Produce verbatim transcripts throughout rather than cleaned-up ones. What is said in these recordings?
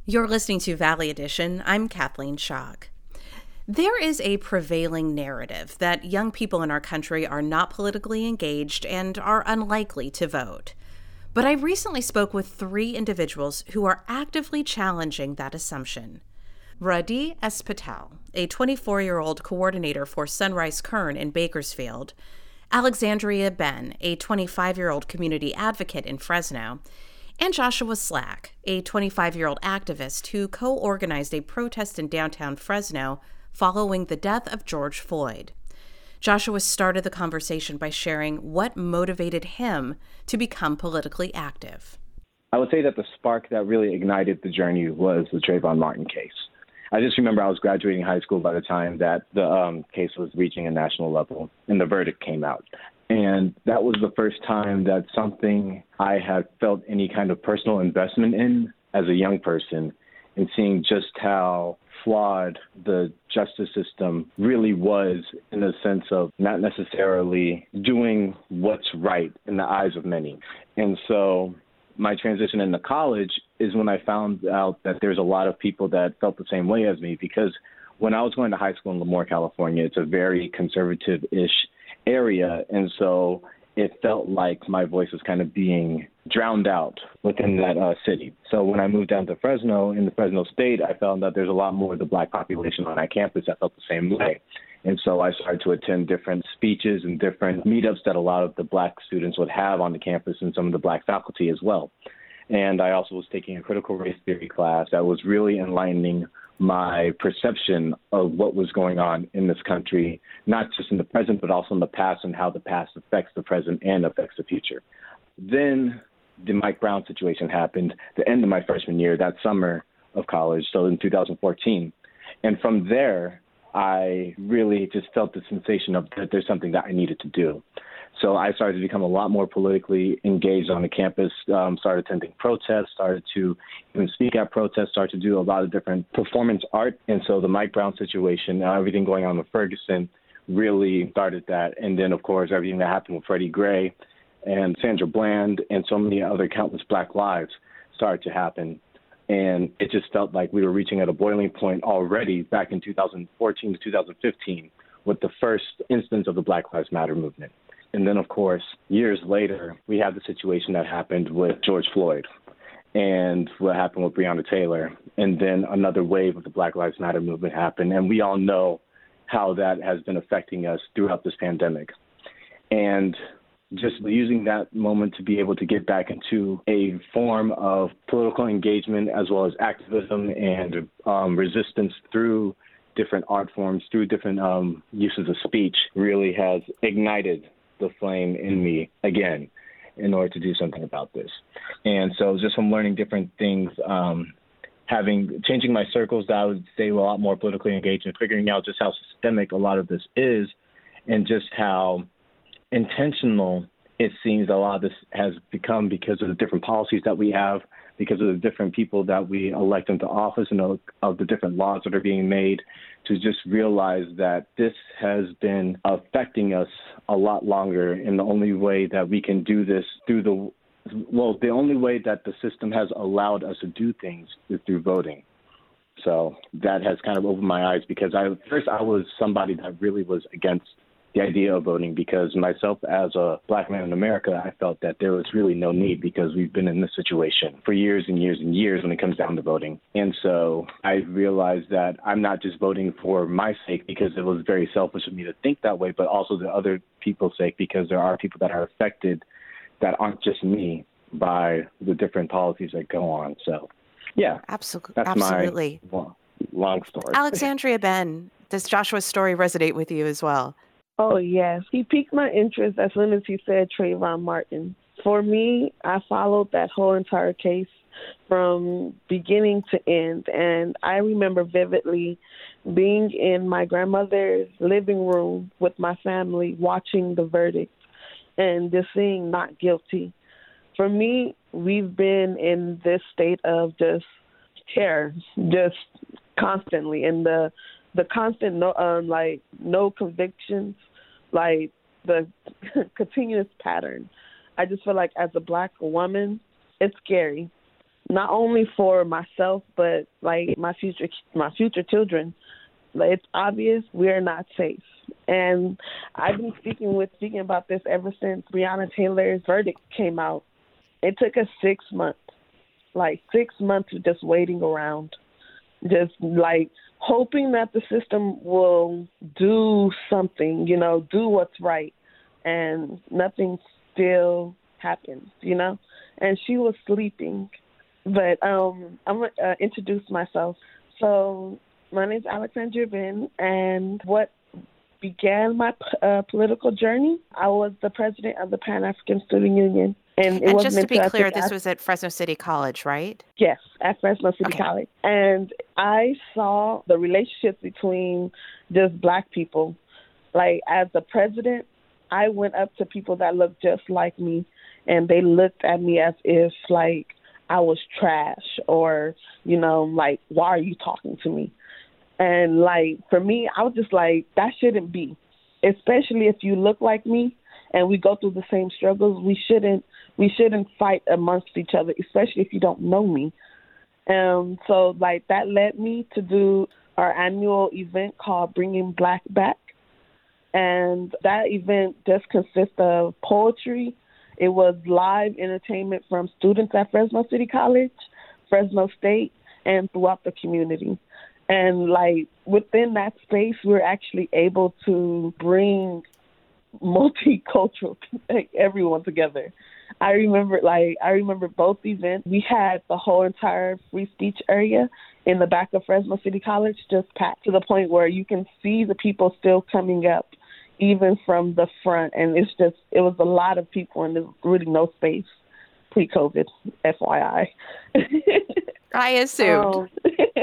You're listening to Valley Edition. I'm Kathleen Schock. There is a prevailing narrative that young people in our country are not politically engaged and are unlikely to vote. But I recently spoke with three individuals who are actively challenging that assumption. Radhi S. Patel, a twenty-four-year-old coordinator for Sunrise Kern in Bakersfield, Alexandria Ben, a twenty-five-year-old community advocate in Fresno, and Joshua Slack, a twenty-five-year-old activist who co-organized a protest in downtown Fresno following the death of George Floyd. Joshua started the conversation by sharing what motivated him to become politically active. I would say that the spark that really ignited the journey was the Trayvon Martin case. I just remember I was graduating high school by the time that the um, case was reaching a national level and the verdict came out. And that was the first time that something I had felt any kind of personal investment in as a young person, and seeing just how flawed the justice system really was in the sense of not necessarily doing what's right in the eyes of many. And so my transition into college is when I found out that there's a lot of people that felt the same way as me, because when I was going to high school in Lemoore, California, it's a very conservative-ish area, and so it felt like my voice was kind of being drowned out within that uh, city. So when I moved down to Fresno, in the Fresno State, I found that there's a lot more of the Black population on that campus that felt the same way. And so I started to attend different speeches and different meetups that a lot of the Black students would have on the campus and some of the Black faculty as well. And I also was taking a critical race theory class that was really enlightening my perception of what was going on in this country, not just in the present, but also in the past, and how the past affects the present and affects the future. Then the Mike Brown situation happened, the end of my freshman year, that summer of college, so in two thousand fourteen. And from there, I really just felt the sensation of that there's something that I needed to do. So I started to become a lot more politically engaged on the campus, um, started attending protests, started to even speak at protests, started to do a lot of different performance art. And so the Mike Brown situation, uh, everything going on with Ferguson really started that. And then, of course, everything that happened with Freddie Gray and Sandra Bland and so many other countless Black lives started to happen. And it just felt like we were reaching at a boiling point already back in two thousand fourteen to two thousand fifteen with the first instance of the Black Lives Matter movement. And then, of course, years later, we have the situation that happened with George Floyd and what happened with Breonna Taylor. And then another wave of the Black Lives Matter movement happened. And we all know how that has been affecting us throughout this pandemic. And just using that moment to be able to get back into a form of political engagement as well as activism and um, resistance through different art forms, through different um, uses of speech, really has ignited the flame in me again in order to do something about this. And so just from learning different things, um, having changing my circles that I would say were a lot more politically engaged, and figuring out just how systemic a lot of this is, and just how intentional it seems a lot of this has become because of the different policies that we have, because of the different people that we elect into office, and of, of the different laws that are being made, to just realize that this has been affecting us a lot longer. And the only way that we can do this through the, well, the only way that the system has allowed us to do things is through voting. So that has kind of opened my eyes, because I, first I was somebody that really was against the idea of voting, because myself as a Black man in America, I felt that there was really no need, because we've been in this situation for years and years and years when it comes down to voting. And so I realized that I'm not just voting for my sake, because it was very selfish of me to think that way, but also the other people's sake, because there are people that are affected that aren't just me by the different policies that go on. So, yeah, Absolutely. that's Absolutely. my long, long story. Alexandria Ben, does Joshua's story resonate with you as well? Oh, yes. He piqued my interest as soon as he said Trayvon Martin. For me, I followed that whole entire case from beginning to end. And I remember vividly being in my grandmother's living room with my family watching the verdict and just seeing not guilty. For me, we've been in this state of just terror, just constantly. And the the constant no, um, like no convictions, like the continuous pattern. I just feel like as a Black woman, it's scary. not only for myself, but like my future, my future children. Like, it's obvious we're not safe. And I've been speaking with speaking about this ever since Breonna Taylor's verdict came out. It took us six months, like six months of just waiting around, just like hoping that the system will do something, you know, do what's right. And nothing still happens, you know. And she was sleeping. But um, I'm going to uh, introduce myself. So my name's Alexandria Ben, and what began my uh, political journey, I was the president of the Pan-African Student Union. And, it and wasn't just to be until clear, I this was at Fresno City College, right? Yes, at Fresno City Okay. College. And I saw the relationships between just Black people. Like, as the president, I went up to people that looked just like me, and they looked at me as if, like, I was trash or, you know, like, why are you talking to me? And, like, for me, I was just like, that shouldn't be, especially if you look like me and we go through the same struggles. We shouldn't we shouldn't fight amongst each other, especially if you don't know me. Um, so, like, that led me to do our annual event called Bringing Black Back. And that event just consists of poetry. It was live entertainment from students at Fresno City College, Fresno State, and throughout the community. And, like, within that space, we're actually able to bring multicultural, like, everyone together. I remember, like, I remember both events. We had the whole entire free speech area in the back of Fresno City College just packed to the point where you can see the people still coming up, even from the front. And it's just, it was a lot of people, and there's really no space pre-COVID, F Y I. I assumed. Um,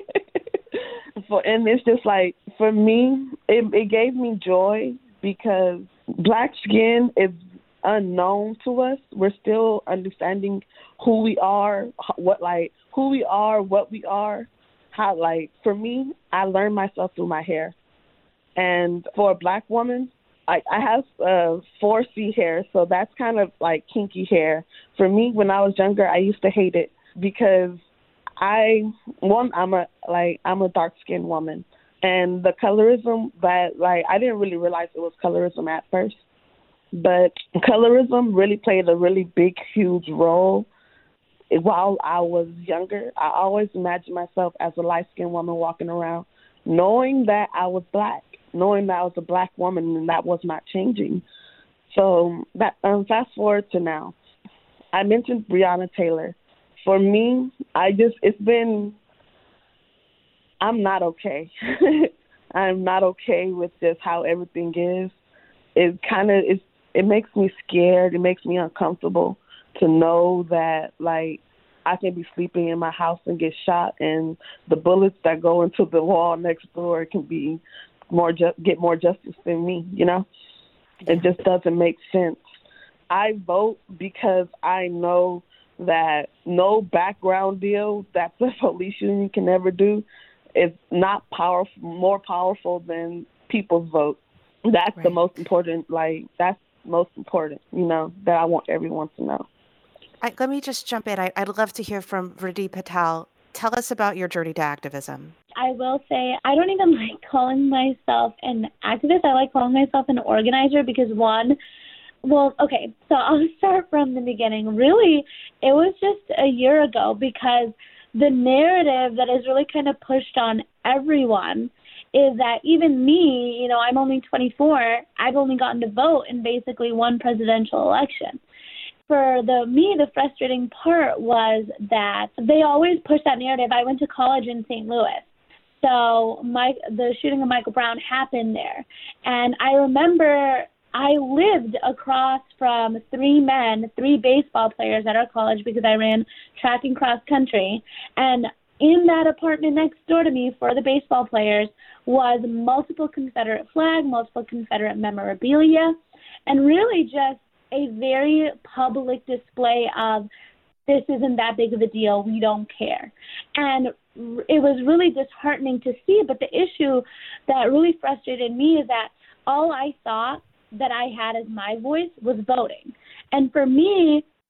for, and it's just like, for me, it, it gave me joy because Black skin is unknown to us. We're still understanding who we are, what like who we are, what we are, how, like, for me, I learned myself through my hair. And for a Black woman, I, I have uh, four C hair, so that's kind of like kinky hair. For me, when I was younger, I used to hate it because I, one, I'm a, like, I'm a dark-skinned woman. And the colorism that, like, I didn't really realize it was colorism at first. But colorism really played a really big, huge role while I was younger. I always imagined myself as a light-skinned woman walking around, knowing that I was Black, knowing that I was a Black woman, and that was not changing. So that um, fast forward to now. I mentioned Breonna Taylor. For me, I just, it's been, I'm not okay. I'm not okay with just how everything is. It kind of, it's, it makes me scared. It makes me uncomfortable to know that, like, I can be sleeping in my house and get shot, and the bullets that go into the wall next door can be more ju- get more justice than me, you know? It just doesn't make sense. I vote because I know that no background deal that the police union can ever do is not powerful, more powerful than people's vote. That's right. The most important, like, that's most important, you know, that I want everyone to know. I, let me just jump in. I, I'd love to hear from Vritti Patel. Tell us about your journey to activism. I will say I don't even like calling myself an activist. I like calling myself an organizer because, one, well, okay, so I'll start from the beginning. Really, it was just a year ago because the narrative that is really kind of pushed on everyone is that even me, you know, I'm only twenty-four, I've only gotten to vote in basically one presidential election. For the me, the frustrating part was that they always push that narrative. I went to college in Saint Louis. So my, the shooting of Michael Brown happened there. And I remember I lived across from three men, three baseball players at our college because I ran track and cross country. And in that apartment next door to me for the baseball players was multiple Confederate flag, multiple Confederate memorabilia, and really just a very public display of this isn't that big of a deal, we don't care. And it was really disheartening to see, but the issue that really frustrated me is that all I thought that I had as my voice was voting. And for me,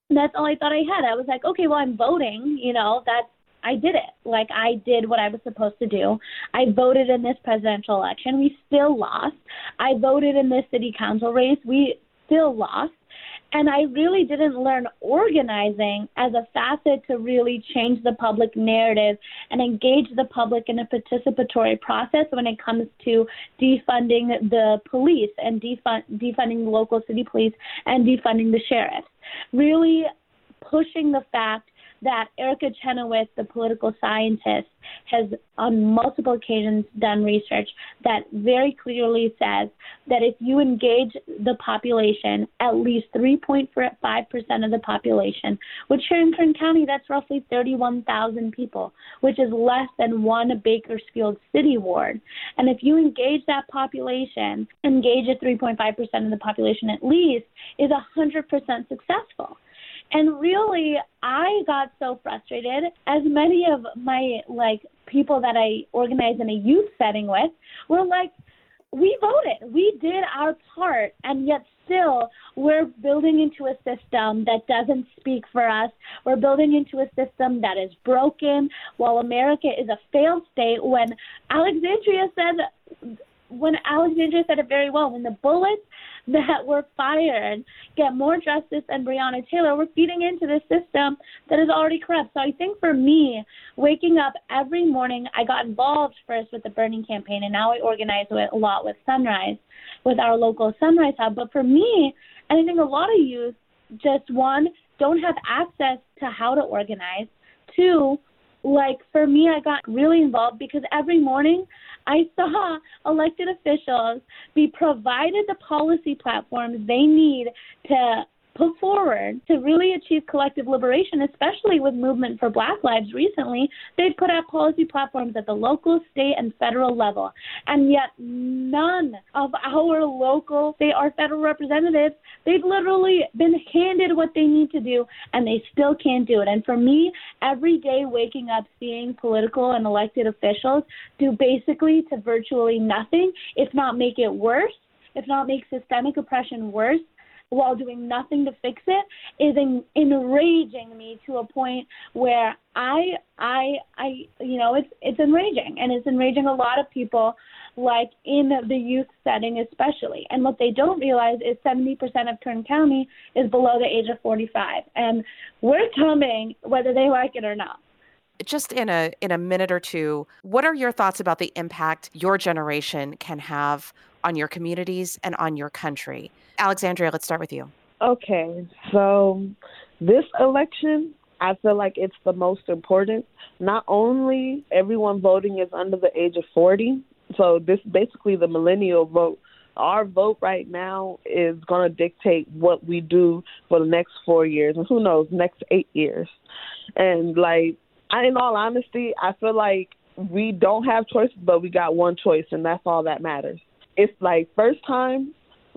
that's all I thought I had. I was like, okay, well, I'm voting, you know, that's, I did it. Like, I did what I was supposed to do. I voted in this presidential election. We still lost. I voted in this city council race. We still lost. And I really didn't learn organizing as a facet to really change the public narrative and engage the public in a participatory process when it comes to defunding the police and defund, defunding the local city police and defunding the sheriffs. Really pushing the fact that Erica Chenoweth, the political scientist, has on multiple occasions done research that very clearly says that if you engage the population, at least three point five percent of the population, which here in Kern County, that's roughly thirty-one thousand people, which is less than one Bakersfield city ward. And if you engage that population, engage at three point five percent of the population at least, is one hundred percent successful. And really, I got so frustrated, as many of my, like, people that I organize in a youth setting with were like, we voted, we did our part, and yet still we're building into a system that doesn't speak for us. We're building into a system that is broken, while America is a failed state. When Alexandria said, when Alexandria said it very well, when the bullets that were fired get more justice than Breonna Taylor, we're feeding into this system that is already corrupt. So I think for me, waking up every morning, I got involved first with the Burning campaign, and now I organize with, a lot with Sunrise, with our local Sunrise Hub. But for me, and I think a lot of youth, just one, don't have access to how to organize. Two, like for me, I got really involved because every morning I saw elected officials be provided the policy platforms they need to put forward to really achieve collective liberation, especially with Movement for Black Lives recently. They've put out policy platforms at the local, state, and federal level. And yet none of our local, state, or federal representatives, they've literally been handed what they need to do, and they still can't do it. And for me, every day waking up seeing political and elected officials do basically to virtually nothing, if not make it worse, if not make systemic oppression worse, while doing nothing to fix it, is en- enraging me to a point where I, I, I, you know, it's it's enraging, and it's enraging a lot of people, like in the youth setting especially. And what they don't realize is seventy percent of Kern County is below the age of forty-five, and we're coming whether they like it or not. Just in a in a minute or two, what are your thoughts about the impact your generation can have on your communities and on your country? Alexandria, let's start with you. Okay, so this election, I feel like it's the most important. Not only everyone voting is under the age of forty, so this basically the millennial vote. Our vote right now is going to dictate what we do for the next four years, and who knows, next eight years. And like, I, in all honesty, I feel like we don't have choices, but we got one choice, and that's all that matters. It's like first time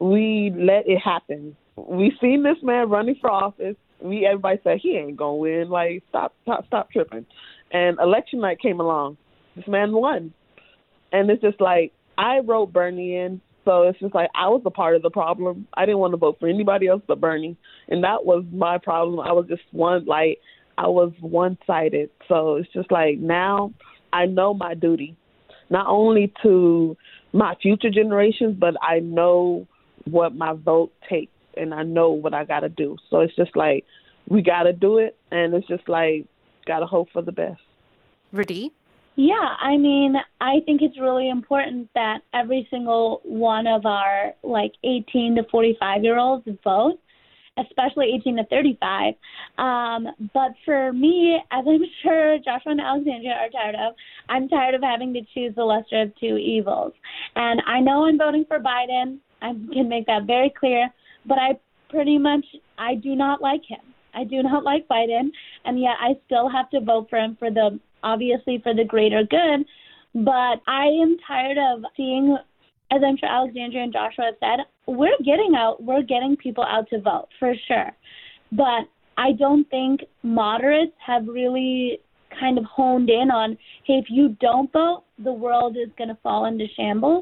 we let it happen. We seen this man running for office. We everybody said he ain't gonna win. Like stop, stop, stop tripping. And election night came along. This man won, and it's just like I wrote Bernie in, so it's just like I was a part of the problem. I didn't want to vote for anybody else but Bernie, and that was my problem. I was just one like I was one-sided. So it's just like now I know my duty, not only to my future generations, but I know what my vote takes, and I know what I got to do. So it's just like, we got to do it, and it's just like, got to hope for the best. Rudy? Yeah, I mean, I think it's really important that every single one of our, like, eighteen to forty-five-year-olds vote, especially eighteen to thirty-five. Um, but for me, as I'm sure Joshua and Alexandria are tired of, I'm tired of having to choose the lesser of two evils. And I know I'm voting for Biden. I can make that very clear. But I pretty much, I do not like him. I do not like Biden. And yet I still have to vote for him for the, obviously for the greater good. But I am tired of seeing, as I'm sure Alexandria and Joshua have said, we're getting out, we're getting people out to vote, for sure. But I don't think moderates have really kind of honed in on, hey, if you don't vote, the world is going to fall into shambles.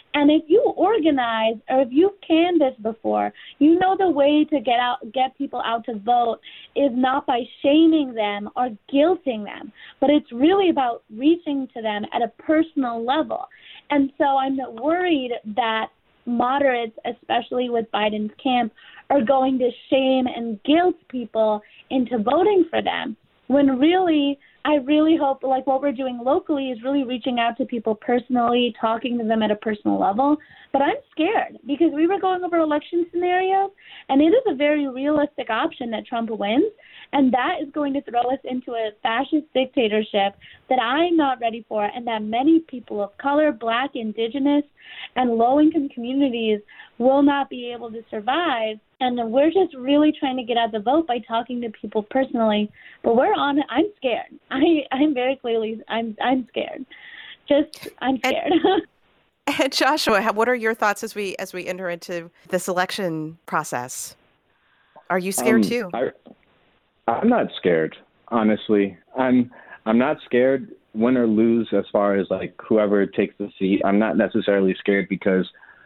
And if you organize or if you've canvassed before, you know the way to get out, get people out to vote is not by shaming them or guilting them, but it's really about reaching to them at a personal level. And so I'm worried that moderates, especially with Biden's camp, are going to shame and guilt people into voting for them, when really, I really hope, like what we're doing locally is really reaching out to people personally, talking to them at a personal level. But I'm scared because we were going over election scenarios, and it is a very realistic option that Trump wins, and that is going to throw us into a fascist dictatorship that I'm not ready for, and that many people of color, Black, Indigenous, and low-income communities will not be able to survive. And we're just really trying to get out the vote by talking to people personally. But we're on. I'm scared. I I'm very clearly. I'm I'm scared. Just I'm scared. And, and Joshua, what are your thoughts as we as we enter into this election process? Are you scared um, too? I, I'm not scared, honestly. I'm I'm not scared, win or lose, as far as like whoever takes the seat. I'm not necessarily scared because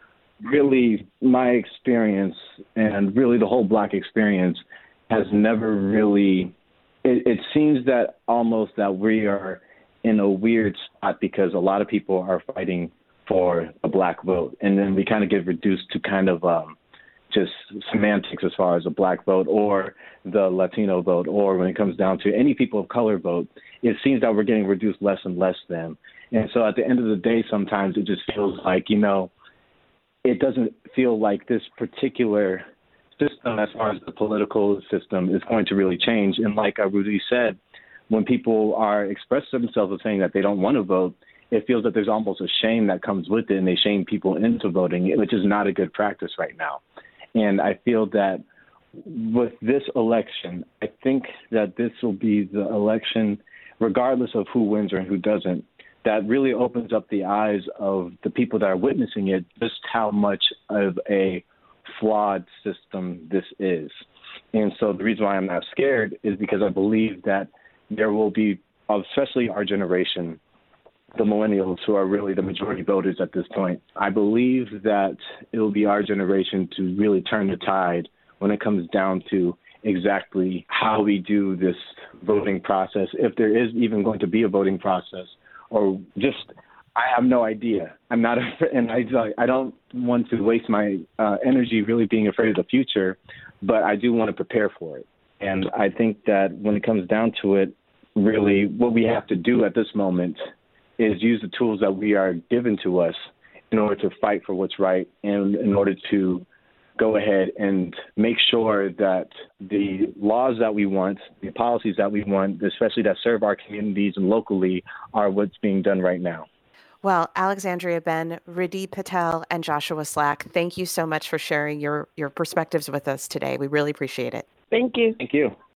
really my experience and really the whole Black experience has never really, it, it seems that almost that we are in a weird spot because a lot of people are fighting for a Black vote. And then we kind of get reduced to kind of um, just semantics as far as a Black vote or the Latino vote, or when it comes down to any people of color vote, it seems that we're getting reduced less and less than. And so at the end of the day, sometimes it just feels like, you know, it doesn't feel like this particular system, as far as the political system, is going to really change. And like Rudy said, when people are expressing themselves as saying that they don't want to vote, it feels that there's almost a shame that comes with it, and they shame people into voting, which is not a good practice right now. And I feel that with this election, I think that this will be the election, regardless of who wins or who doesn't, that really opens up the eyes of the people that are witnessing it, just how much of a flawed system this is. And so the reason why I'm not scared is because I believe that there will be, especially our generation, the millennials, who are really the majority voters at this point. I believe that it will be our generation to really turn the tide when it comes down to exactly how we do this voting process, if there is even going to be a voting process. Or just, I have no idea. I'm not, and I, I don't want to waste my uh, energy really being afraid of the future, but I do want to prepare for it. And I think that when it comes down to it, really what we have to do at this moment is use the tools that we are given to us in order to fight for what's right and in order to go ahead and make sure that the laws that we want, the policies that we want, especially that serve our communities and locally, are what's being done right now. Well, Alexandria Ben, Riddhi Patel, and Joshua Slack, thank you so much for sharing your, your perspectives with us today. We really appreciate it. Thank you. Thank you.